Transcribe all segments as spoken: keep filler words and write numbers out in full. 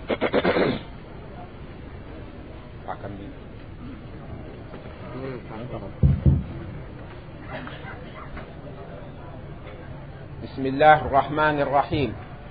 بسم الله الرحمن الرحيم.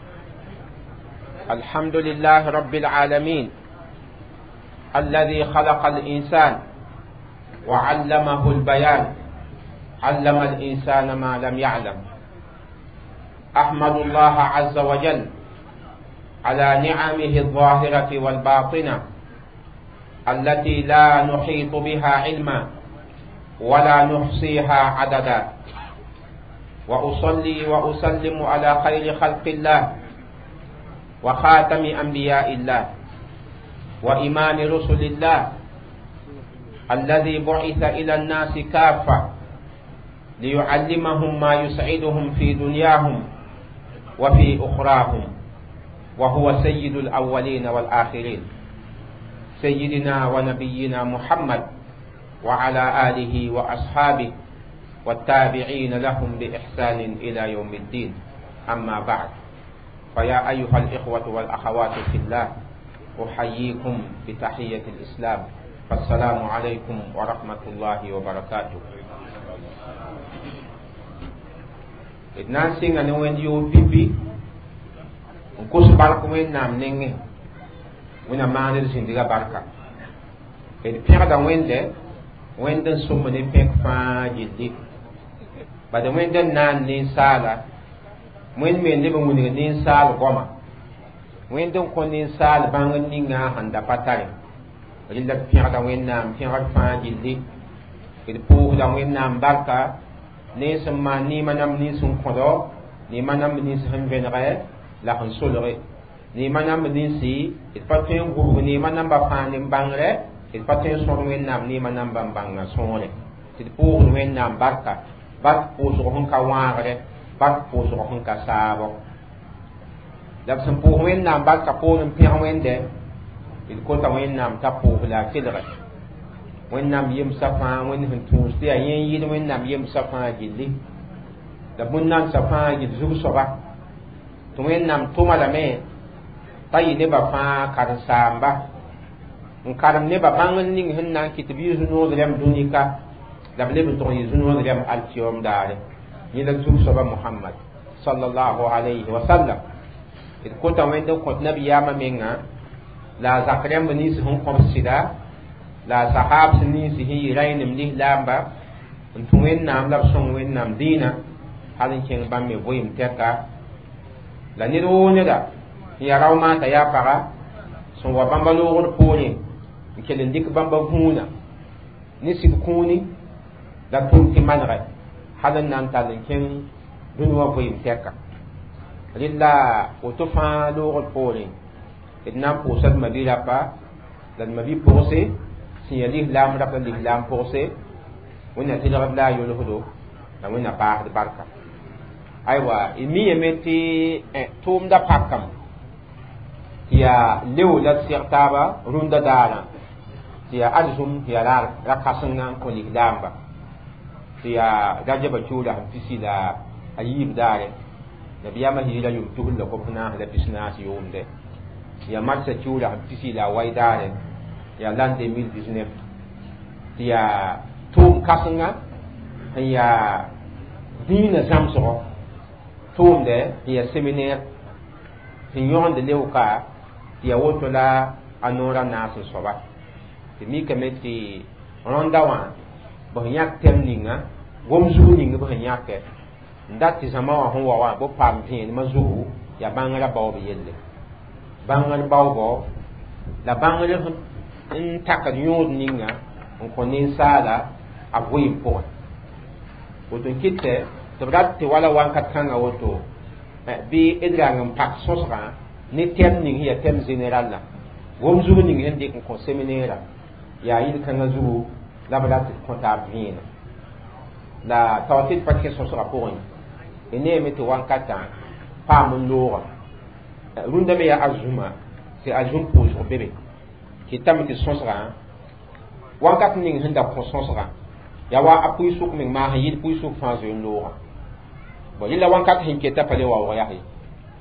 الحمد لله رب العالمين الذي خلق الإنسان وعلمه البيان، علم الإنسان ما لم يعلم. أحمد الله عز وجل على نعمه الظاهرة والباطنة التي لا نحيط بها علما ولا نحصيها عددا، وأصلي وأسلم على خير خلق الله وخاتم أنبياء الله وإمام رسل الله الذي بعث إلى الناس كافة ليعلمهم ما يسعدهم في دنياهم وفي أخراهم، وهو سيد الأولين والآخرين، سيدنا ونبينا محمد وعلى آله وأصحابه والتابعين لهم بإحسان إلى يوم الدين. أما بعد، فيا أيها الإخوة والأخوات في الله، أحييكم بتحية الإسلام، فالسلام عليكم ورحمة الله وبركاته. إدنان سيغا نوين يو بيبي نكوس بارك وين نام نينغي وين مانر سندغا باركا إد بيغا وين دي وين دن سومني بيك فا جدي بعد وين دن نان نين سالا وين مين دي بموني نين سال غوما وين دن كون نين سال بانغ نينغا هاندا باتاري ريلا بيغا وين نام بيغا فا جدي إد بوغ دا وين نام باركا ni sema ni manam ni sun kodo ni manam ni sun venre la han solre ni manam ni si it patin guru ni manam ba fan ni bangre it patin son wen nam ni manam ba banga sonre it pour wen nam barka bak pour so hon ka ware bak pour so hon ka sabo dab sam pour wen nam barka pour en pien wen de it ko ta wen nam ta pour la kidra wen nam yim safa wen hun tuustia yen yid wen nam yim safa gilli da bunnan safa gid zug soba to wen nam tuma la me tayi ne ba fa kar samba un karam ne ba bangan ning hin nan kitabi zuno lem dunika da ble to yi zuno lem altiyom dare ni da zug soba muhammad sallallahu alaihi wasallam it ko ta wen do ko nabiyama menga la zakrem ni sun kom sida la sahab sini sihi rainim li lamba untuwen nam lab song wen nam dina halin chen bam me boyim teka la ni ro ne da ya rawma ta ya para so wa bamba lo gon poni kelen dik bamba huna ni sig kuni da tun ti manre halan nan talin chen dunwa boyim teka lilla o to fa lo gon poni idnam po sad madira pa dan mabi posé si yali lam rap li lam posé wona ti rab la yolo hodo na wona ba de barka aywa imi yemeti tum da pakam ya lew la sirtaba runda dana ya azum ya la rakasanga ko li lamba ya gajaba chula fisi la ayib dare da biyama hira yum tuhul la ko funa la bisna si yumde ya matsa chula fisi la waidare ya l'an deux mille dix-neuf ya tum kasanga ya dina zamso tum de ya séminaire ti yon de leuka ya woto la anora nasu soba ti mi kameti ronda wa bo nyak temninga gomzu ninga bo nyake ndati zama wa ho wa bo pam tin mazu ya bangala bawo yelle bangal bawo la bangale in taka nyod ninga on konin sala a goyi po woto kitte to brat te wala wan kat kanga woto bi edrangam pak sosra ni tem ning ya tem general la gom zuru ning hende ko seminaire ya yid kanga zuru la brat ko ta bien la tawtit pat ke sosra po ni ene me to wan kata pa mun lora runda me ya azuma c'est azum pour so bébé ki tamiti sosra wakat ning hinda ko sosra ya wa apui suk min ma hayid pui suk fa zo lora bo illa wakat hin ke tapale wa wa yahi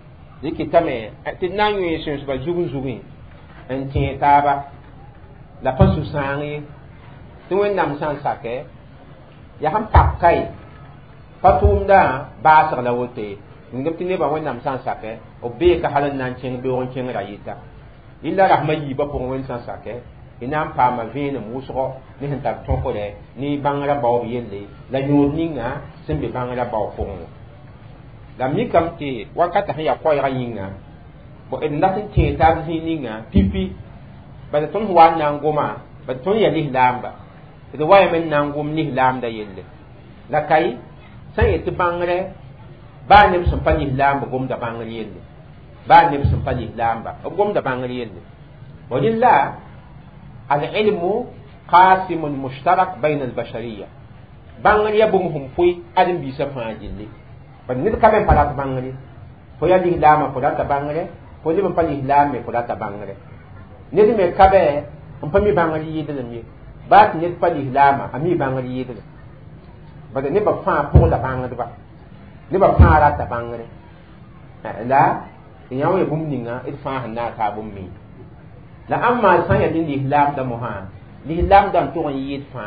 dikitame tinna yu yesu ba zugun zugun en tin taba la pasu sangi tu wen nam san sake ya ham pakai patum da ba sa la wote ngam tinne ba wen nam san sake o be ka halan nan chen be won chen rayita illa rahmayi ba pour wen san sake inam pa ma vene musro ni hen tak ton ko de ni bangara ba o yelle la nyodninga sembe bangara ba o ko la mi kam ti wakata ya ko ya yinga bo en natin ti ta zininga pipi ba ton huwa nan goma ba ton ya lihlamba da waya men nan gom lihlamda yelle la kai sai ti bangare ba ne sun pa lihlamba gom da bangare yelle ba ne sun pa lihlamba gom da bangare yelle walilla al-ilmu qasim mushtarak bayna al-bashariyya bangare ya bum hum pui adin bi sa fa jille ban nit kamen pala ta bangare fo ya lihlama ko da ta bangare fo ni ban pa lihlame ko da ta bangare nit me kabe on pa mi bangare yidele mi ba ti nit pa lihlama ami bangare yidele ba da ne ba fa po da bangare ba ne ba fa ra ta bangare la yawo bum ninga it fa hanna ka bum mi la amma san ya din lihlam da muha lihlam dan to yid fa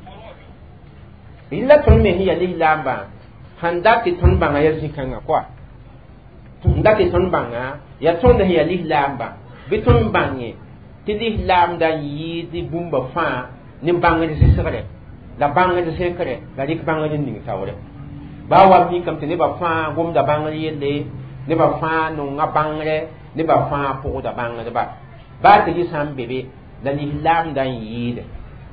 illa ton me hiya lihlam ba handa ti ton banga ya zikanga kwa handa ti ton banga ya ton da hiya lihlam ba biton bange ti lihlam da yidi bumba fa ni banga di sekare la banga di sekare la dik banga di ning tawre ba wa mi kam ti ne ba fa gum da banga yelle ne ba fa no nga bangre ne ba fa po da banga ba ba ta yi sam bebe da lihlam dan yide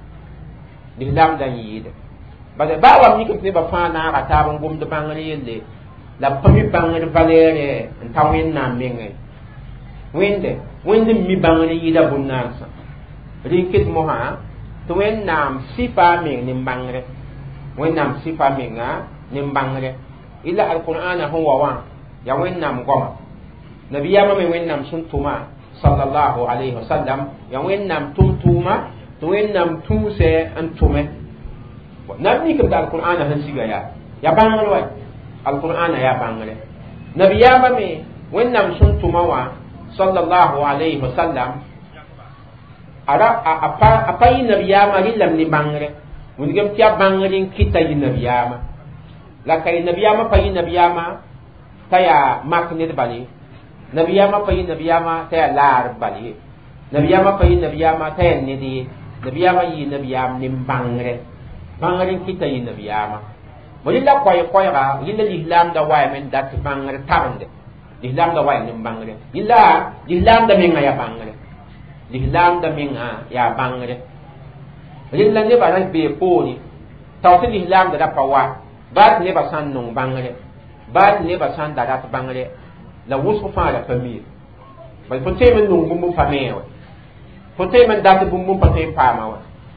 lihlam dan yide ba da ba wa mi kam ti ba fa na ka ta ban gum da banga yelle la pami banga valere ntawin na mengai wende wende mi bangre yida bunansa rikit moha to wen nam sifa meng nim bangre wen nam sifa menga nim bangre ila alqur'ana huwa wa ya wen nam goma nabiyama me wen nam sun tuma sallallahu alaihi wasallam ya wen nam tum tuma to wen nam tuse an tume nabi kam da alqur'ana han siga ya ya bangre wa alqur'ana ya bangre nabiyama me wen nam sun tuma wa sallallahu alaihi wasallam ara apa apa yi nabiyama rillam ni bangre mun gam tiya bangrin kita yi nabiyama la kay nabiyama pa yi nabiyama taya makne bali nabiyama pa yi nabiyama taya lar bali nabiyama pa yi nabiyama taya nidi nabiyama yi nabiyam ni bangre bangrin kita yi nabiyama bolilla koy koy ga yilla lihlam da way men dat bangre tabande lihlam da way nim bangre illa lihlam da menga ya bangre lihlam da menga ya bangre lilla ne ba ran be poni tawti lihlam da da pawa ba ne ba san nong bangre ba ne ba san da da bangre la wusu fa la famille ba fo te men nong bum fa mewa fo te men da bum bum pa te pa ma wa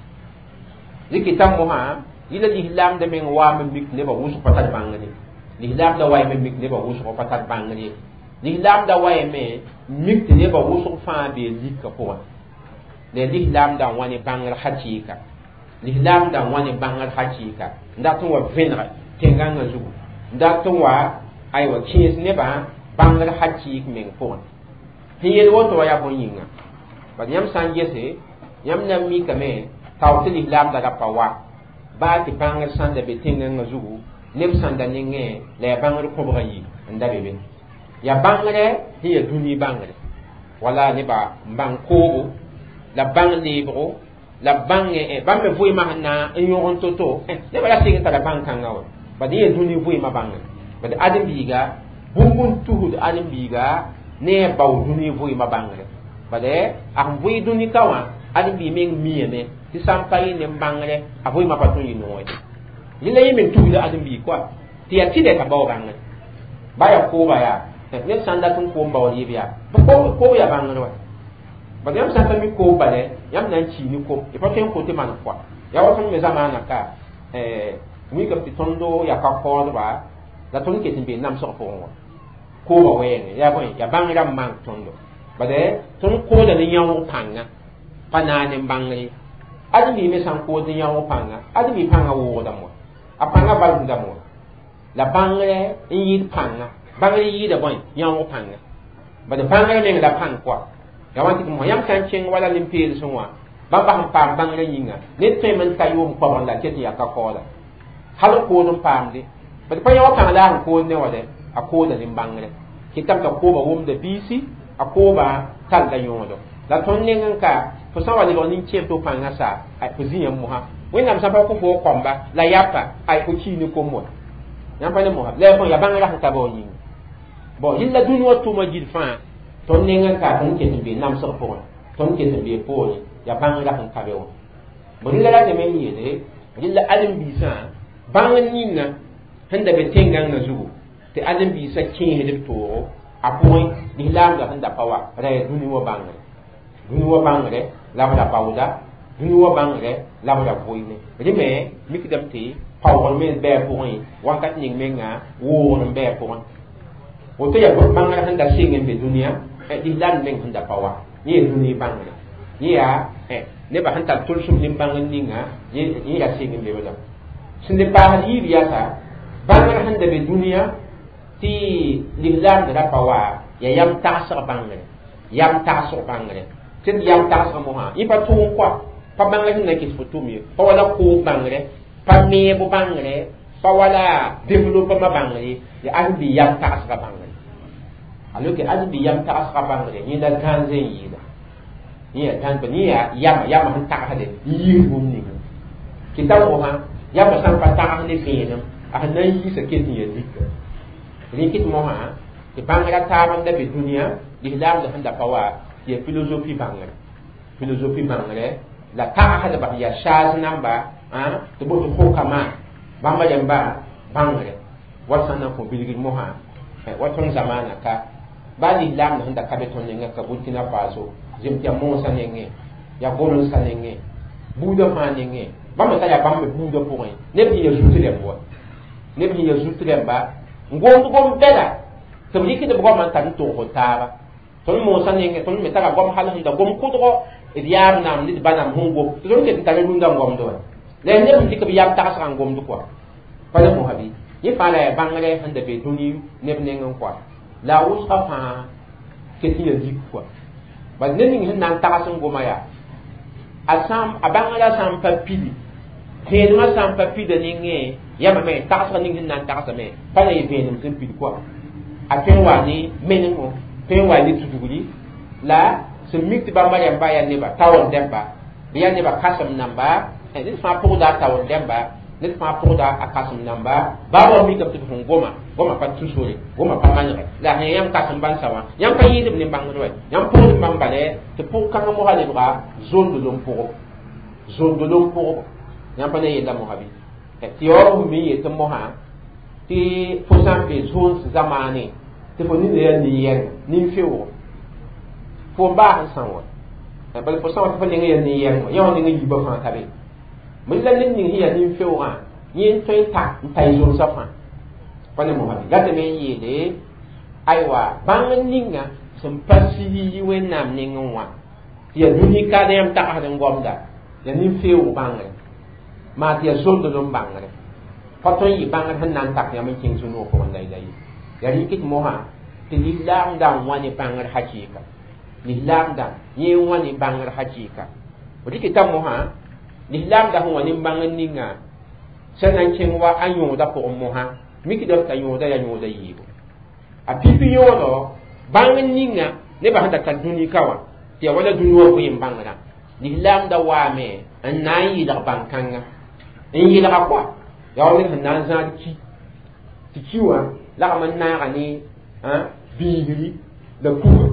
likitam mo ha illa lihlam da menga wa men bik ne ba wusu pa ta bangre lihlam da way men bik ne ba wusu pa ta bangre lihlam da way me mik ne ba wusu fa be likka ko le lihlam da wani bangar hakika lihlam da wani bangar hakika ndatun wa venra tenganga zugu ndatun wa aywa kins ne ba bangar hakik men ko hiyel woto wa ya bon yinga ba yam san yese yam na mi kame tawti lihlam da pa wa ba ti bangar san da be tenganga zugu nem san da ninge le bangar ko ba yi ndabe be ya bangre hiya duni bangre wala ne ba bang ko la bang libro la bang e ba me vui ma na nyon toto ne ba la singa la bang kan ngaw ba di duni vui ma bang ba de adam biga bumbun tuhud adam biga ne ba duni vui ma bangre ba de am vui duni kawa adam bi meng miye ne ti sampai ne bangre a vui ma patun yi no yi le yi men tuhud adam bi kwa ti ya ti de ka ba bangre ba ya ko ba ya ne sanda tun ko mbaw libya ko ko ya bangre wa ba yam sanda mi ko bale yam nan ci ni ko e paten ko te man kwa ya wa me zamana ka eh mi ka ti tondo ya ka ko ba la ton ke tin be nam so ko wa ko ba we ya ko ya bangre man tondo ba de ton ko da ni yawo panga panane bangre adi mi san ko de yawo panga adi mi panga wo da mo apanga ba da mo la bangre yi panga bangre yi da boy yawo panga ba de bãngr meng la pãng koa ya wan tɩ mo yãmb sã n kẽng wala lim-peel sẽ wã bãmb bas n paam bãngr yĩnga ned tõe n ka yʋʋm koabg la ket n yaa ka kaoola hal n kood n paamde bd pa yã wa pãng la sẽn kood ne wa dɛ a kooda nin-bãngre kɩtame t'a kooba wʋmda biisi a kooba talla yõodo la tõnd neng n ka fo sã n wa lebg nin-kẽem tɩ f pãngã sa fo zĩ yã mosã wẽnnaam sã pa kõ fo kɔmba la yapa ay fo kii ne kom wa yãmb pa ne mosã la fõ ya bãngrã sẽn ka bao yĩnga bon yɩlla dũni wã tʋʋma gil fãa tõnd neng n ka tõnd ket n bee namsg pʋgẽ tõnd ket n bee poore ya bãngrã sẽn ka be wã bõ rɩla ratame n yeele rɩla ãdem-biisã bãng ninga sẽn da be tẽngãngã zugu tɩ ãdem-biisã kẽesd b toogo a pʋgẽ lislaamdã sẽn da pa wa ra ya dũni wã bãngre dũni wã bãngre la b da baooda dũni wã bãngre la b da vʋɩne rɩme mikdame tɩ paoogr me bɩ a pʋgẽ wakat ning menga woogr n bɩ a pʋgẽ woto ya bãngrã sẽn da sɩng n be dũniyã lislaam meng sẽn da pa wa yẽ ya dũni bãngre yẽ yaa nebã sẽn tar tʋlsem nin-bãng ninga yẽ ya sɩng n lebda sẽn de paasd yiib yasa bãngrã sẽn da be dũniyã tɩ lislaamd ra pa wa ya yam tagsg bãngre yam tagsg bãngre tɩ d yam tagsg mosã yẽ pa tʋʋm koa pa bãngr sẽn na kɩs fo tʋm ye pa wala koog bãngre pa meeb bãngre pa wala developema bãngre ya ad bɩ yam tagsga bãngre alors que ad bɩ yam tagsga bãngre yẽ la gãn zẽ n yɩɩda yẽ ya gãn pa yẽ ya yama yama sẽn tagsde n yiis bũmb ninga kɩta mosã yama sãn pa tags ne vẽenem a sẽn na n yiisa ket n ya dika rɩkɩt mosã tɩ bãngrã taab n da be dũniyã lislaamda sẽn da pa wa tɩ ya philosophie bãngre philosophie bãngre la tagsdba ya saas namba tɩ bõe tɩ hokama bãmba rẽmba bãngre wa sãn na n kõ bilgd mosã wa tõnd zamaana ka baa lislaamda sẽn da ka be tõnd nengã ka burkina faso zem tɩ ya moosã nengẽ ya golensã nengẽ buudã fãa nengẽ bãmb t'a yaa bãmb me buudã pʋgẽ neb sẽn ya zut rẽmb wa neb sẽn ya zut rẽmba n gomd gom bɛla tɩ b rɩkd b goamã n tar n tʋʋg taaba tõnd moosã nengẽ tõnd me tara gom hal sẽn da gom kʋdgɔ d yaab nam ne d ba nam sẽn gom tɩ tõnd ket n tar rũndã n gomd wa la neb sẽn dɩk b yam tagsgã n gomd koa pa ne mosã bɩ yẽ fãa la yaa bãngre sẽn da be dũni neb neng n koa la a wʋsga fãa ket n ya zik koa bal ned ning sẽn na n tags n goma yaa a sãn a bãngrã sã n pa pidi vẽenemã sã n pa pida nengẽ yama me tagsg ning sẽn na n tagsame pa na yɩ vẽenem sẽn pid koa a tõe n wa ne menengo tõe n wa ne tudgri la sẽn mik tɩ bãmba rẽmba yaa neba taoor dẽmba bɩ yaa neba kãsem namba ned fãa pʋgda a taoor dẽmba ned fãa pʋgda a kãsem namba baa wa mikame tɩ fõn goma goma pa tusore goma pa manegɛ la sẽn yãmb kãsem bãnsa wã yãmb pa yɩɩdb ne bãngd wɛ yãmb pʋgd bãmba lɛ tɩ pʋg-kãngã mosã lebga zonddo n pʋgb zonddo n pʋgb yãmb pa na yella mosã bɩ tɩ yaoor fõ me n yetɩ mosã tɩ fo sã n be zʋʋns zamaane tɩ fo nin yaa nin-yɛrg nin-feoogo fo n baas n sã wa bal fo sã wa tɩ fo ning yaa nin-yɛrg wã yã wa ning n yiibã fãa ka be bõe la ned ning sẽn yaa nin-feoogã yẽ n tõe n ta n tar zʋlsã fãa pa ne mosã bɩ ratame n yeele aywa bãng ninga sẽn pa sigi wẽnnaam ning n wã tɩ ya dũni ka da yãmb tagsd n gomda ya nin-feoog bãngre maa tɩ ya zondd n bãngre pa tõe n yɩ bãngr sẽn na n tak yãmb n kẽng sũ-noog pʋgẽ la y la ye ya rɩkɩt mosã tɩ lislaamdã n wa ne bãngr hakɩɩka lislaamdã yẽ n wa ne bãngr hakɩɩka rɩkɩtã mosã lislaamdã sẽn wa ne bãngr ninga sẽn na n kẽng wa a yõoda pʋgẽ mosã mikdame t'a yõoda yaa yõoda yɩɩbo a pipi yõodɔ bãngr ninga nebã sẽn da tar dũni ka wã tɩ ya wala dũni wã vɩɩm bãngrã lislaamdã waame n na n yɩlg bãn-kãngã n yɩlga koa ya wa ned sẽn na n zãad ki tɩ ki wã lagm n naaga ne biigri la kuga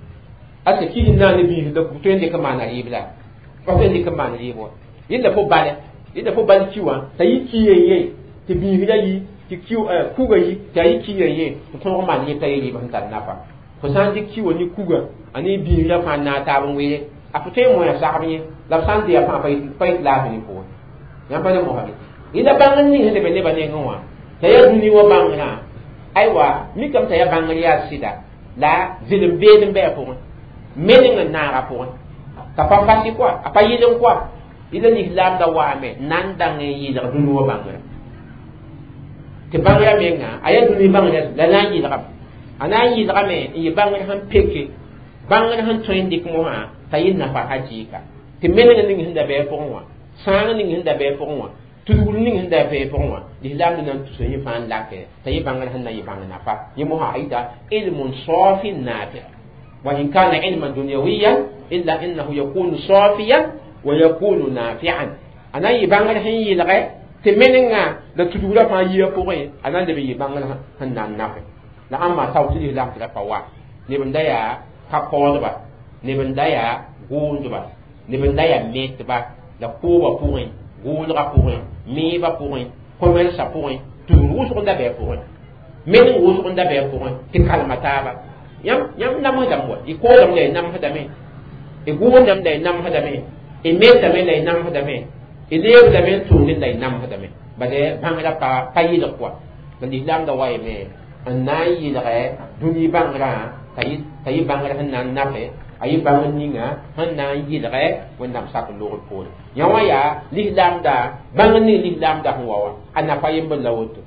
a sẽn ki sẽn na ne biigri la kug tõe n dɩk n maana rɩɩb la pa tõe n dɩk n maan rɩɩb wã yẽnda fo balɛ yẽnda fo bal ki wã t'a yɩ ki yen ye tɩ biigrã yi tɩ kuga yi tɩ a yɩ ki yen ye n tõog n maan rɩɩb t'a ye rɩɩb sẽn tar nafa fo sã n dɩk ki wã ne kuga a ne biigrã fãa naag taab n weere a fo tõe n moya sagb yẽ la b sã n dɩya fãa pa yet laafɩ ne pʋgẽ yãmb pa ne mosã bɩ yẽla bãngr ning sẽn leb nebã nengẽ wã t'a ya dũni wã bãngrã aywa mikame t'a ya bãngr yaa sɩda la zĩlem beed n bɩ a pʋgẽ meneng n naagã pʋgẽ t'a pa fasɩ koa a pa yɩl n koa yẽla lislaamdã waame na n dãng n yɩlg dũni wã bãngrã tɩ bãngrã menga a ya dũni bãngrã la na n yɩlgame ana yi lame yi bangal han peke bangal han toyin dik mo ha tayin na fa hajika ti menga ning hinda be fonwa sanga ning hinda be fonwa tudul ning hinda be fonwa l'islam nan tu yi fan lake tayi bangal han na yi bangal na fa yi mo ha aida ilmun safin nafi wa in kana ilman dunyawiyan illa innahu yakunu safiyan wa yakunu nafi'an ana yi bangal han yi lage ti menga la tudula fa yi po re ana de yi bangal han nan nafi la amma tawti l'islam la fa wa ne banda ya ka ko ba ne banda ya gundu ba ne banda ya met ba la ko ba pourri gundu ba pourri mi ba pourri commerce pourri tout rouge on da be pourri men rouge on da be pourri ti kalmata ba yam yam nam ha dam wa i ko dam le nam ha dame e gundu dam le nam ha dame e met dam le nam ha dame e le dam le tu le nam ha dame ba de bangala pa payi de quoi dan l'islam da wa me anai la duni bangra tayi tayi bangra hanan nafe ayi bangra ninga hanan yidre wondam sak logol pol yawa ya l'islam da bangni l'islam da huwa ana fayim bal lawoto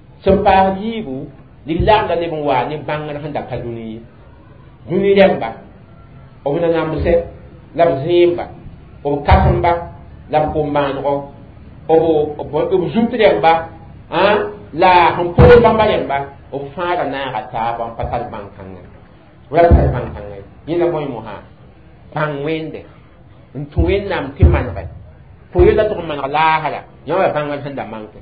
sampa yibu l'islam da ne bonwa ni bangra handa kaduni duni demba o na namse la zimba o kasamba la ko manro o o o zumtu demba ha la hon pol bamba demba o fara na ata ban patal bankanga wala patal bankanga yina moy mo ha bang wende ntuwen nam timanre fo yela to man la hala yawa bangal handa manke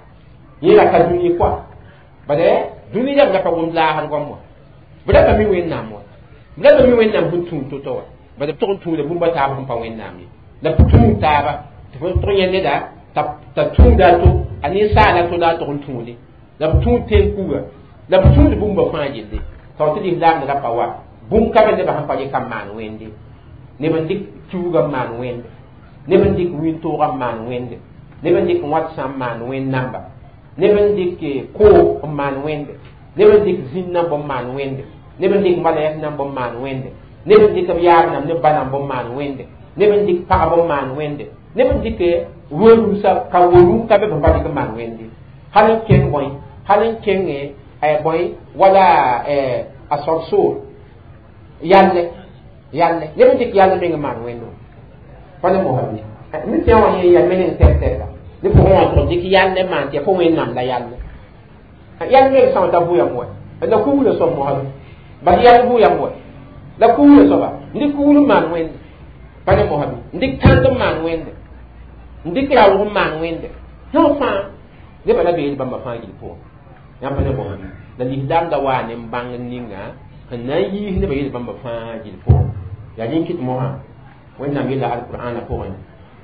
yila ka duni kwa bade duni da na pa won la han ko mo bada ka mi wen nam mo bada ka mi wen nam huntun to to bada to to de bumba ta ban pa wen nam ni la tun ta ba to to yende da ta ta tun da to ani sala to da to tun ni la tun ten kuga la tun de bumba fa yende to ti l'islam da pa wa bum ka be ba han pa ye kam man wende ne ban dik tuga man wende ne ban dik win to ga man wende ne ban dik wat sam man wen namba ne ban dik ko man wende ne ban dik zinna bo man wende ne ban dik malaya nam bo man wende ne ban dik ya nam ne banam bo man wende ne ban dik pa bo man wende ne ban dik wolu sa ka wolu ka be ba dik man wende halan ken boy halan ken e ay boy wala e asor yalle yalle ne ban dik yalle me man wendo fane mo habi mi ti awon ye yalle ne ter ter ni ko won ko dik yalle man ti ko wen nam la yalle yalle sa ta buya mo la ku le so mo habi ba yalle buya mo la ku le so ba ni ku le man wende fane mo habi ndik tan man wende ndik la wo man wende no fa de ba la be ba ma fa gi po yam fane mo habi la l'islam da wa ne mbang ninga na yi ne ba yi ba ma fa gi po ya yin kit mo ha wanda mi la alquran ko wani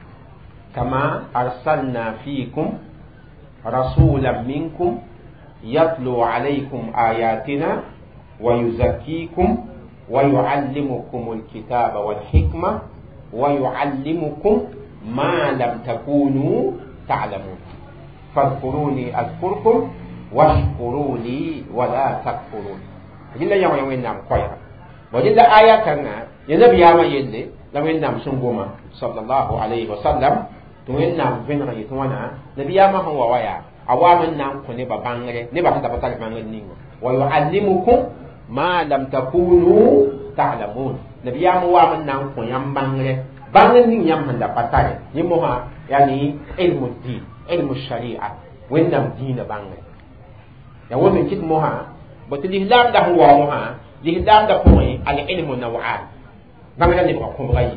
kama arsalna fiikum rasulan minkum yatlu alaykum ayatina wa yuzakkikum wa yuallimukum alkitaba wal hikma wa yuallimukum ma lam takunu ta'lamun fadhkuruni azkurkum washkuruni wa la takfurun illa yawa yawa nam koyra wajilla ayatana ya nabi yama yelle la wennam sungoma sallallahu alaihi wasallam to wennam venra yi to wana nabi yama han wa waya awaman nam ko ne babangre ne ba ta patal bangre ningo wa yuallimukum ma lam takunu ta'lamun nabi yama wa man nam ko yam bangre bangre ning yam handa patale ni mo ha yani ilmu din ilmu sharia wennam dina bangre ya wona kit mo ha botli islam da ho wa mo ha l'islam da point al ilmu naw'an bangala ni ko ko bayi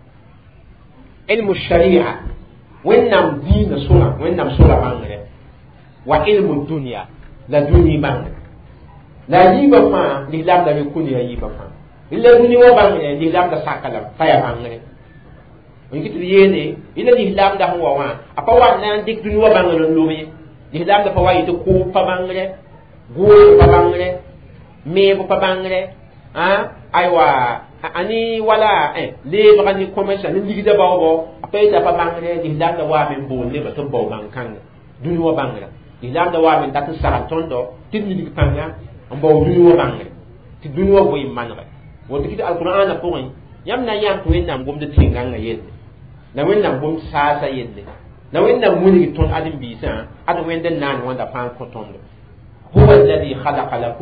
ilmu sharia wennam dina sura wennam sura bangale wa ilmu dunya la duni bangale la yiba fa l'islam da ko ni yiba fa illa duni wa bangale l'islam da sakala faya bangale on kitu yene illa l'islam da ho wa apa wa nan dik duni wa bangale lomi l'islam da fa wa yito ko pa bangale go pa bangale me pa bangale ha aywa ani wala eh le ba ni commerce ni ligida ba bo apay da pa bangre di dam da wa men bo le ba to bo bankang duni wa bangre di dam da wa men ta sa tondo tin ni panga ambo duni wa bangre ti duni wa boy manre woto kiti alquran na poin yam na yam to en nam gom de tinganga yelle na wen nam gom sa sa yelle na wen nam muni ton adim bisa adu wen den nan wanda fan ko tondo huwa alladhi khalaqa lakum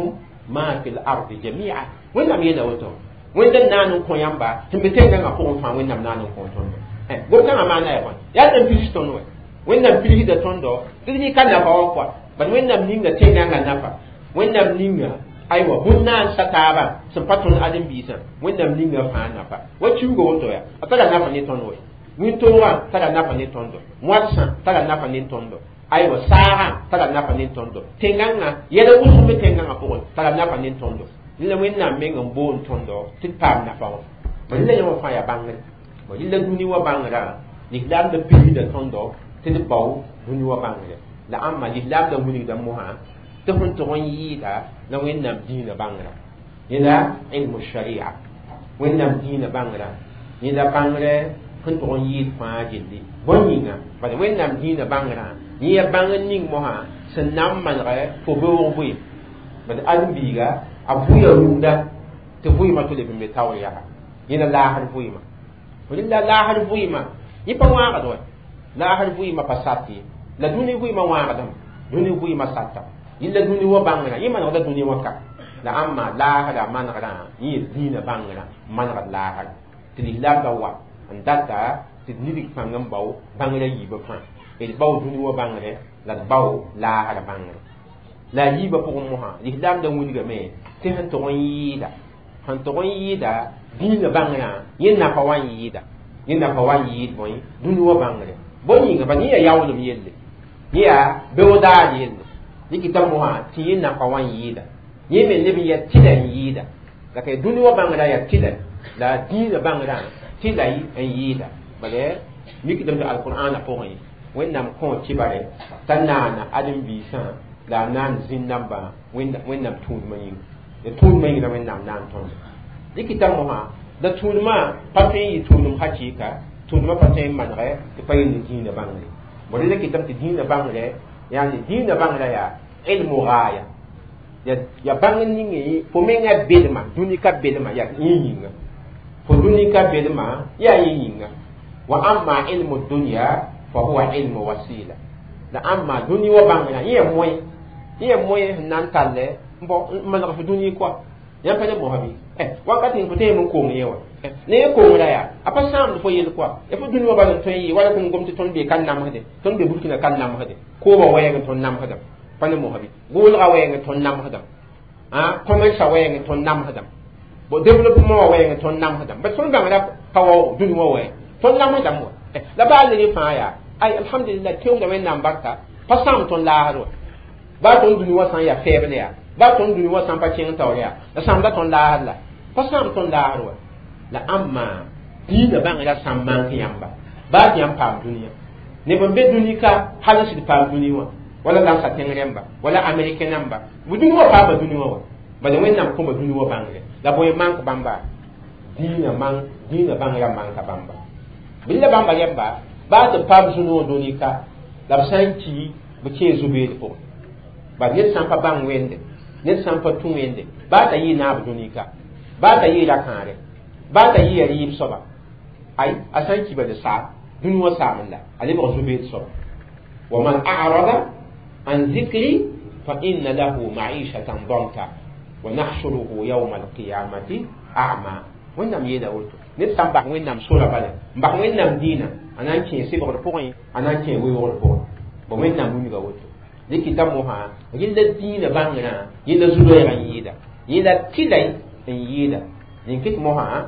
ma fil ardi jami'a wẽnnaam yeela woto wẽnda naan n kõ yãmba tɩ b tẽngãngã pʋgẽ fãa wẽnnaam naan n kõ tõndo gom-kãngã maana ya bõe yaa tɩ n pilis tõnd wɛ wẽnnaam pilsda tõndo tɩ d nika nafa wa kɔa bad wẽnnaam ninga tẽngãngã nafa wẽnnaam ninga aywa bũn-naan sataaba sẽn pa tõnd ãdem-biisã wẽnnaam ninga fãa nafa wa kiuga woto ya a tara nafa ne tõnd wɛ wĩn-toogã tara nafa ne tõndo moadsã tara nafa ne tõndo aywa saagã tara nafa ne tõndo tẽngãngã yɛla wʋsg tẽngãngã pʋgẽ tara nafa ne tõndo la wẽnnaam meng n boon tõndo tɩ d paam nafa wã ba la yãwã fãa yaa bãngre ba la dũni wã bãngrã lislaamda pilsda tõndo tɩ d bao dũni wã bãngre la ãmma lislaamda wilgda mosã tɩ fõn tʋg n yɩɩda la wẽnnaam dĩinã bãngrã yẽla ilmu sharia wẽnnaam dĩinã bãngrã yẽla bãngre fõn tʋg n yɩɩd fãa gilli bõe yĩnga bala wẽnnaam dĩinã bãngrã yẽ yaa bãng n ning mosã sẽn na n manegɛ fo beoog vɩɩm bala ãdem-biiga a vʋya rũndã tɩ vɩɩmã tɩ leb n be taoor yaa yẽla laasd vɩɩmã fo rɩla laasd vɩɩmã yẽ pa wãagd wa laasd vɩɩmã pa sat ye la dũni vɩɩmã wãagdame dũni vɩɩmã sata yẽla dũni wã bãngrã yẽ manegda dũni wã ka la ãmma laasda manegrã yẽ yel dĩinã bãngrã manegd laasd tɩ lislaamda wa n data tɩ d nidg pãng n bao bãngrã yiibã fãa d bao dũni wã bãngre la d bao laasd bãngre la yiibã pʋgẽ mosã lislaamda wilgame tɩ sẽn tʋg n yɩɩda sẽn tʋg n yɩɩda dĩinã bãngrã yẽ nafa wa n yɩɩda yẽ nafa wa n yɩɩd bõe dũni wã bãngre bõe yĩnga pa yẽ yaa yaoolem yelle yẽ yaa beodaar yelle dɩkɩta mosã tɩ yẽ nafa wa n yɩɩda yẽ me leb n yaa tɩla n yɩɩda la ka dũni wã bãngrã yaa tɩla la dĩinã bãngrã tɩla n yɩɩda bale mikdame tɩ alqur'ana pʋgẽ ye wẽnnaam kõ tɩbare t'a naana ãdem-biisã la a naan zĩn-nambã wẽnnaam tũudmã yĩng ya tũudmã yĩngda wẽnnaam naan tõndo dɩkɩta mosã da tũudmã pa tõe n yɩ tũudum hakɩɩka tũudmã pa tõe n manegɛ tɩ pa yell dĩinã bãngre bõe la kɩtame tɩ dĩinã bãngre yani dĩinã bãngrã yaa ilmu gaaya ya bãng ninge fo menga belma dũni ka belma yaa yẽ yĩnga fo dũni ka belma yaa yẽ yĩnga wa amma ilmu dunya fa huwa ilmu wasila la amma dũni wã bãngrã yẽ ya moẽ yẽ ya moẽ sẽn na n tall n maneg fo dũni koa yãmb pa ne mosã bɩ wakati n fo tɩ yem n koong yẽ wa ne yẽ koongrã yaa a pa sãamd fo yel koa ya fo dũni wã bala tõe n yɩ wala tɩ gom tɩ tõnd bee ka namsde tõnd be burkina ka namsde kooba wɛɛng tõnd namsdam pa ne mosã bɩ goolga wɛɛng tõnd namsdam commerce wɛɛng tõnd namsdam bo développement wã wɛɛng tõnd namsdam ba tõnd bãngrã pa wa dũni wã wɛɛ tõnd namsdam wa la baa lege fãa yaa ay alhamdulillah teoomda wẽnnaam barka pa sãam tõnd laasd wa baa tõnd dũni wã sã n yaa fɛɛble yaa baa tõnd dũni wã sã n pa kẽng taoor yaa la sãamda tõnd laasd la pa sãam tõnd laasd wa la ãmma dĩinã bãngrã sã n mank yãmba baa yãmb paam dũniyã neb n be dũni ka hal sɩd paam dũni wã wala lansa tẽng rẽmba wala amɛrikẽ namba bɩ dũni wã paama dũni wã wa bala wẽnnaam kõma dũni wã bãngre la bõe mank bãmba dĩinã man dĩinã bãngrã manka bãmba bɩ la bãmba rẽmba baa tɩ paam zũ-noog dũni ka la b sã n ki bɩ kẽe zu-beed pʋgẽ bala ned sã n pa bãng wẽnde ned sã n pa tũ wẽnde baa t'a yɩɩ naab dũni ka baa t'a yɩɩ ra-kãare baa t'a yɩɩ ya rɩɩb soaba ay a sã n ki bala saa dũni wã saam la a lebg zu-beed soaba wa man a'rada an zikri fa inna lahu ma'ishatan danka wa nahshuruhu yawma alqiyamati a'ma wẽnnaam yeela woto ned sã n bak wẽnnaam sora bala n bak wẽnnaam dĩinã a na n kẽe sɩbgd pʋgẽ a na n kẽe weoogd pʋgẽ ba wẽnnaam wilga woto dɩkɩta mosã yella dĩinã bãngrã yella zu-loɛɛgã n yɩɩda yella tɩla n yɩɩda nin-kɩt mosã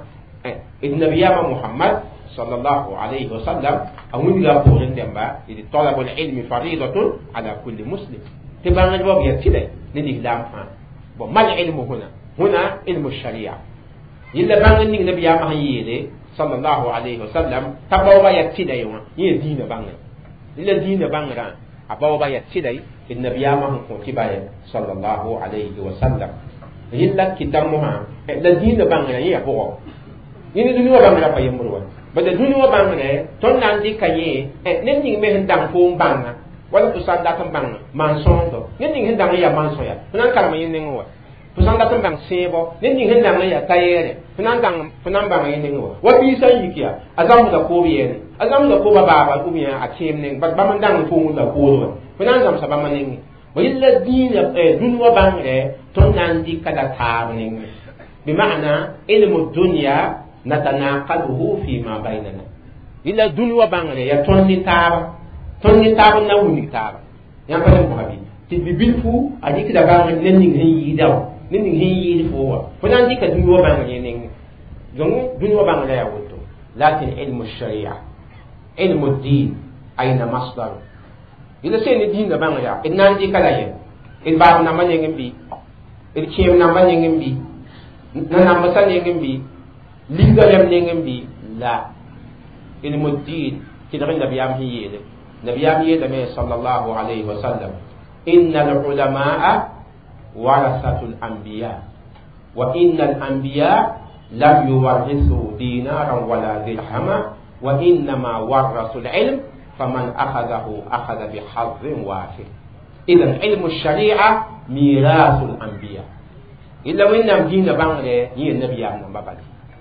d nabiyaamã mohammad sallallahu alayhi wa sallam a wilga pʋgẽ dẽmba d talab lilmi faridatun ala kulli muslim tɩ bãngdbã b yaa tɩla ne lislaam fãa bon mal ilmu hũna hũna ilmu sharia yella bãng ning nabiyaamã sẽn yeele sallallahu alayhi wa sallam t'a baoobã yaa tɩla yẽ wã yẽ dĩinã bãngrã yella dĩinã bãngrã a baoobã yaa tɩla d nabiyaamã sẽn kõ tɩ baya sallallahu alayhi wa sallam yella kɩta mosã la dĩinã bãngrã yẽ yaa pʋgɔ yẽ ne dũni wã bãngrã pa yembr wa bala dũni wã bãngrẽ tõnd na n dɩka yẽ ned ning me sẽn dãng foom bãnga wala fo sã n dat n bãng maan-sõondo ned ning sẽn dãng n yaa maan-sõ ya fo na n karema yẽ neng wa fo sã n dat n bãng sẽebo ned ning sẽn dãng n yaa taɛɛrɛ fo na n fo na n bãng yẽ neng wa wa biisã n yik yaa a zãmsda koob yɛɛne a zãmsda kooba baaba b yã a kẽem neng bad bãmb n dãng n foom la kood wa fo na n zãmsa bãmba nengẽ وإلا الدين دون وبانغ تنان دي كذا تارنين بمعنى علم الدنيا نتناقضه فيما بيننا إلا دون وبانغ يا تونسي تار تونسي تار نوني تار يا فلان مهابي تبي بيلفو أديك دا بانغ لنين هي داو لنين هي فوا فلان دي كدون وبانغ ينين دون دون وبانغ لا يوتو لكن علم الشريعة علم الدين أين مصدر إلا سين الدين دا بانغ يا إنان دي كلا ين إن بام نمان ينبي إن كيم نمان ينبي نام مسان ينبي لينغا يم ينبي لا علم الدين كده النبي يام هي النبي يام هي صلى الله عليه وسلم إن العلماء ورثة الأنبياء وإن الأنبياء لم يورثوا دينارا ولا درهما وإنما ورثوا العلم فمن أخذه أخذ بحظ واحد. إذن علم الشريعة ميراث الأنبياء. إلا وإن دين بانغري هي النبي يام نبابي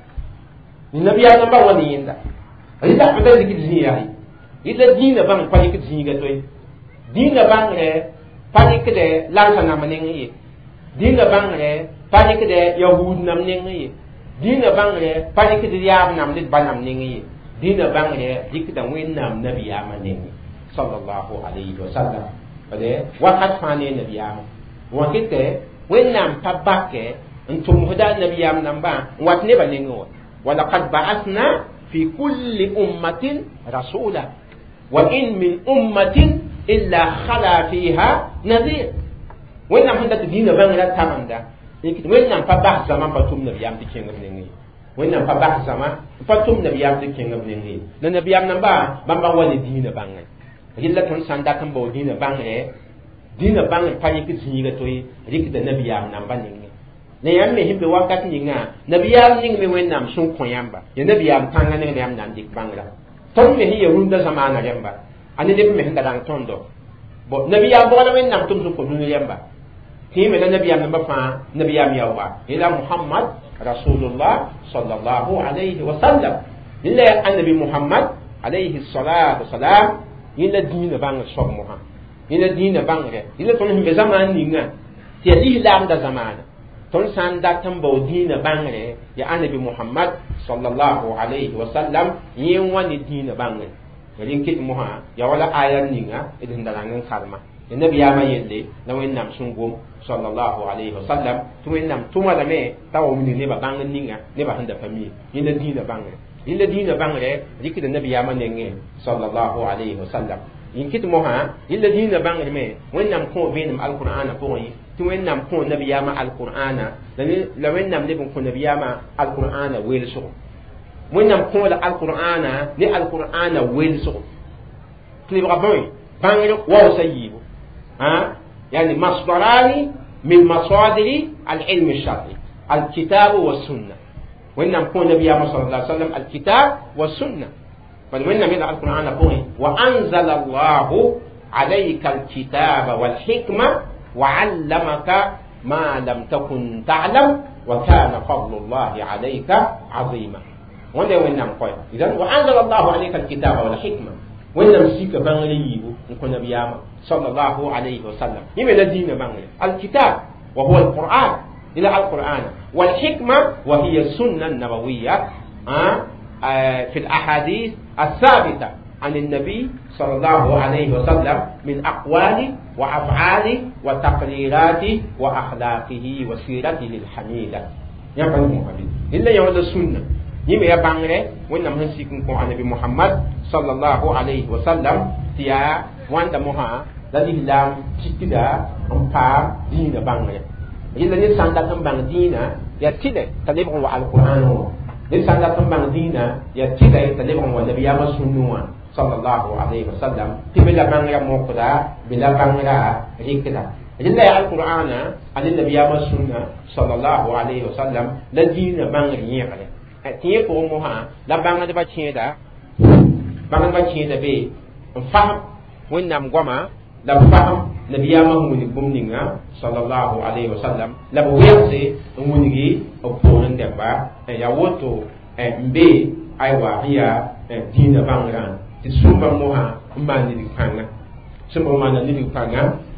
النبي يام نبابي يندا إذا بدأ ذيك الزياهي إذا دين بانغ فايك الزياهي توي دين بانغري فايك ده لانسا نامنينغي دين بانغري فايك ده يهود نامنينغي دين بانغري فايك ده يام نامنيت بانامنينغي دين بانغري ذيك ده وين نام نبي يام نينغي صلى الله عليه وسلم فده وقت فاني نبي يام وقت وين نام تباكه انتم هدا النبي يام نمبا وات نبا نينغو ولقد بعثنا في كل أمة رسولا وإن من أمة إلا خلا فيها نذير وين نام هدا تدين بانغرا تمام دا وين نام تباك زمان باتوم نبي يام تكينغ نينغي وين نام تباك زمان باتوم نبي يام تكينغ نينغي النبي يام نمبا بامبا ولي دين بانغرا يلا تون ساندا كم بو دين بانغرا دين بانغ فايك زيغا توي ريك د نبي يام نمبا نينغي ne yam me himbe wakat ninga nabiyam ning me wennam sun ko yamba ya nabiyam tanga ne yam nan dik bangra ton me hiya runda zamana yamba ani de me hinda dan tondo bo nabiyam bo na wennam tum sun ko dunu yamba ti me na nabiyam namba fa nabiyam yawa ila muhammad rasulullah sallallahu alaihi wasallam illa annabi muhammad alaihi salatu wassalam ila dina bang so muha ila dina bangre ila ton himbe zaman ninga ti ihlam da zamana ton sanda tambo dina bangre ya annabi muhammad sallallahu alaihi wasallam yin wani dina bangre yalin kit muha ya wala ayan ninga idin dalangan kalma ya nabi ya mayelle na wennam sungum sallallahu alaihi wasallam to wennam tuma da me tawo min ne ba bangan ninga ne ba handa fami yin dina bangre yin dina bangre dikki da nabi ya manenge sallallahu alaihi wasallam yin kit muha yin dina bangre me wennam ko benam alqur'ana ko yi tu wennam ko nabiyama alqur'ana la wennam de ko nabiyama alqur'ana welso wennam ko la alqur'ana ni alqur'ana welso tli raboy bangiro wa sayyibu ha yani masdarani min masadiri alilm alshar'i alkitab was-sunnah wennam ko nabiyama sallallahu alaihi wasallam alkitab was-sunnah bal wennam ila alqur'ana ko wa anzala allah alayka alkitaba wal hikma وعلمك ما لم تكن تعلم وكان فضل الله عليك عظيما وده وين نام قوي اذا وانزل الله عليك الكتاب والحكمه وين نام سيك بانغلي نكون نبيما صلى الله عليه وسلم يمي الدين بانغلي الكتاب وهو القران الى القران والحكمه وهي السنه النبويه في الاحاديث الثابته عن النبي صلى الله عليه وسلم من أقوال وأفعال وتقريرات وأخلاقه وسيرته الحميدة يا بني محمد إلا يوم السنة يمي يا بانغري وين من سيكون كون النبي محمد صلى الله عليه وسلم تيا وان دموها الذي لم تكدا أمبا دين بانغري إلا نسان دكان بان دينا يتيله تلبون على القرآن نسان دكان بان دينا يتيله تلبون والنبي يا مسنوا صلى الله عليه وسلم تبلا بانغرا موقدا بلا بانغرا ريكدا إلا القرآن عن النبي والسنة صلى الله عليه وسلم الذين بانغرا يقرأ تيه كومها لا بانغرا باتشيدا بانغرا باتشيدا بي فهم وين نام غما لا فهم نبي ما هو من بومنينغا صلى الله عليه وسلم لا بويسي ngунigi oporen demba ya woto mbe aiwa hiya dina bangran ti sumba moha mani di panga sumba mana ni di panga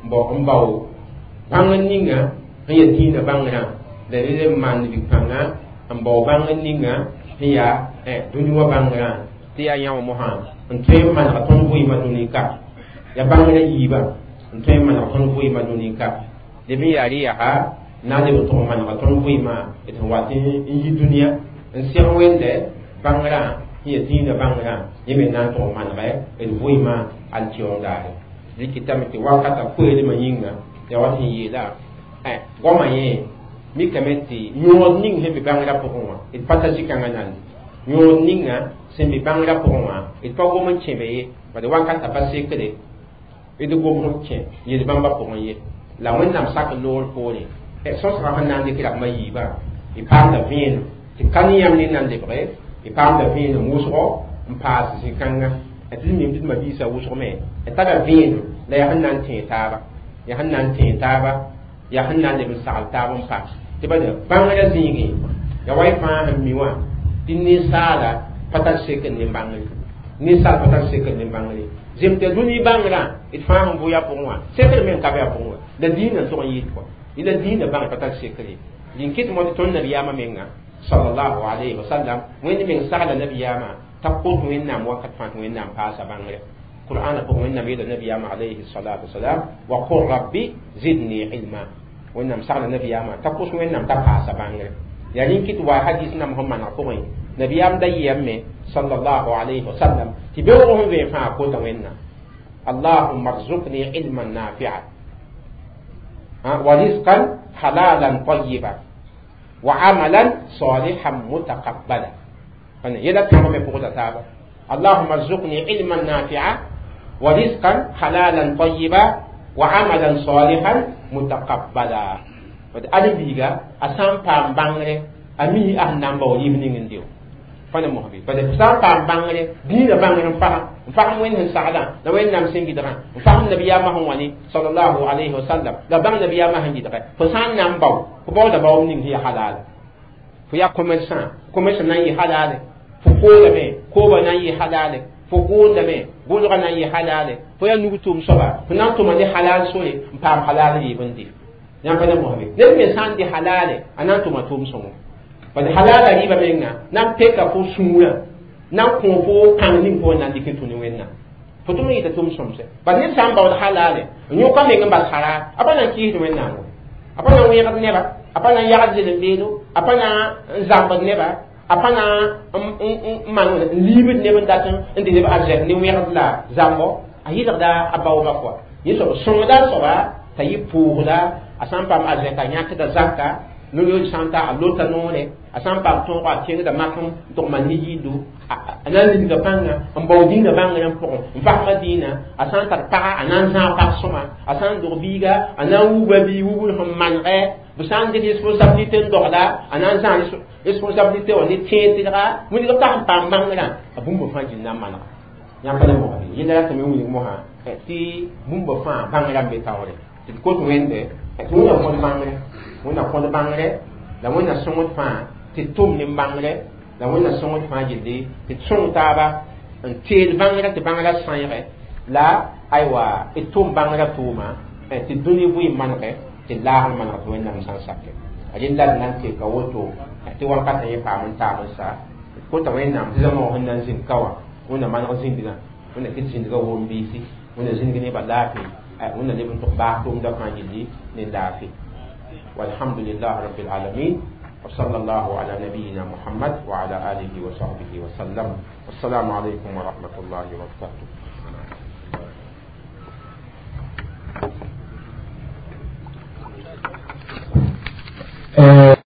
bo mbao bangan ninga ya dina bangana da le man bi panga mbao bangan ninga ya eh dunywa bangana ti ya yawo mo ha ntoy man ka ton buyi ma dunika ya bangana yiba ntoy man ka ton buyi ma dunika de bi yari ya ha na de to man ka ton buyi ma ito wati yi dunia en siang wende bangana ya dina bangana yeme na to man ba e buyi ma al tionda likitamiti wakata kweli manyinga ya wati yida eh goma ye mi kameti nyon ning he bi bangala pokwa it pata jikanga nan nyon ninga sembi bangala pokwa it pa goma chebe ba de wakata passe kede it go mo che ye bamba pokwa ye la wonnam sak lor ko ni e so sa hanan de kira mayi ba i pa da vin ti kaniyam ni nan de bre i pa da vin muso mpa si kanga et ni mi ma bisa wuso me et taga vin la ya hanan te taba ya hanan te taba ya hanan de misal taba mpa ti ba de bangala zingi ya wai fa mi wa tin ni sala pata seken ni bangali ni sala pata seken ni bangali zim te duni bangala it fa hum buya pour moi seken men ka ba pour moi de dina so yi ko ila dina bang pata sekeli din kit mo ton nabiyama menga sallallahu alaihi wasallam wani men sala nabiyama تقول وإننا موقت فان وإننا مقاسا بانغري القرآن يقول وإننا بيد النبي عليه الصلاة والسلام وقل ربي زدني علما وإننا مسعنا النبي ياما تقول وإننا مقاسا بانغري يعني كت واحد يسنا محمد نقومي نبي يام دي يمي صلى الله عليه وسلم تبيوهم في فاقوت وإننا اللهم ارزقني علما نافعا ورزقا حلالا طيبا وعملا صالحا متقبلا أنا يلا كم بقول تابا اللهم ارزقني علما نافعا ورزقا حلالا طيبا وعملا صالحا متقبلا هذا بيجا أسام بام بانغري أمي أهنام بولي من ينديو فأنا مهبي فده أسام بام بانغري دين بانغري فهم فهم وين السعادة لو وين نام سنجي دران فهم النبي ما هو وني صلى الله عليه وسلم لا بان النبي ما هنجي دران فسان نام باو فبول دباو نين هي حلال فيا كوميرسان كوميرسان ناي حلال فقول me ko ba nan yi halale fo gonda me gonda nan yi halale fo ya nugu tum soba fo nan to mande halal so e pam halale yi bandi yan fa na mo ne me san di halale anan to matum so mo ba di halala yi ba menga nan peka fo sumura nan ko fo kan ni fo nan di kin tuni wenna fo to mi ta tum somse ba ne san ba halale nyu ka me ngamba sara abana ki to wenna mo abana wi ga ne ba abana ya ga de ledo abana zamba ne ba apana man libit ne banda tan indi ne ba azek ni wi la zambo ayi da abaw ba ko yeso sonda so ba tayi puula asam pam azeka nyaka da zakka no yo santa alota no ne asam pam ton ko tieng da makum to man ni yidu anan ni ga panga ambaw dinga banga nan ko mfa madina asan tar pa anan sa pa soma asan do biga anan wu ba bi wu hum man re busan de responsabilité ndorda anan sa responsabilité on est tienti dara mun ko tam pam banga abumbo fanji namana nyam pala mo bi yenda ta mi wuni mo ha ti bumbo fa banga be tawre ti ko to wende ti mo ko banga mo na ko banga la mo na songo fa ti tum ni banga la mo na songo fa jidi ti song taba en ti banga ti banga sanre la aywa ti tum banga tuma ti duni bu manke ti la man ko wenda san sakke ajin dal nan ti ka woto ti wakata ye pa man ta sa ko ta wenda ti zama ho nan sin kawa wona man ko sin diga wona kit sin diga won bisi wona sin gine ba lafi wona le bun to ba to da kan jidi ni lafi walhamdulillah rabbil alamin wa sallallahu ala nabiyyina muhammad wa ala alihi wa sahbihi wa sallam assalamu alaikum wa rahmatullahi wa barakatuh